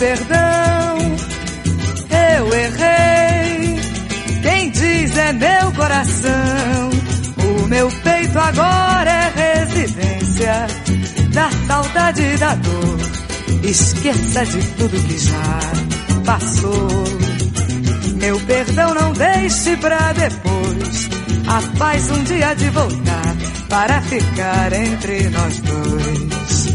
perdão. Eu errei, quem diz é meu coração. O meu peito agora é residência da saudade e da dor. Esqueça de tudo que já passou. Meu perdão não deixe pra depois. A paz um dia de voltar para ficar entre nós dois.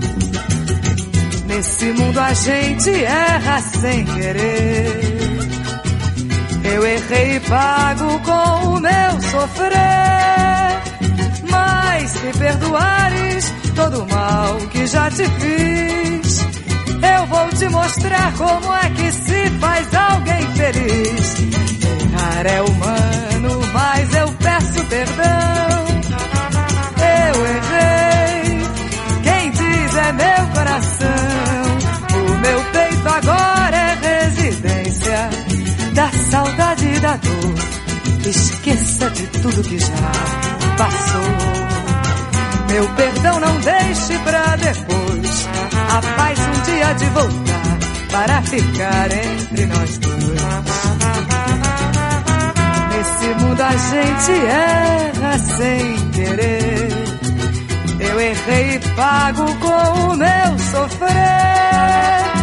Nesse mundo a gente erra sem querer. Eu errei e pago com o meu sofrer. Mas se perdoares todo o mal que já te fiz, eu vou te mostrar como é que se faz alguém feliz. Errar é humano, mas eu peço perdão. Eu errei, quem diz é meu coração. O meu peito agora é residência da saudade e da dor. Esqueça de tudo que já passou. Meu perdão não deixe pra depois. A paz um dia de voltar para ficar entre nós dois. Nesse mundo a gente erra sem querer. Eu errei e pago com o meu sofrer.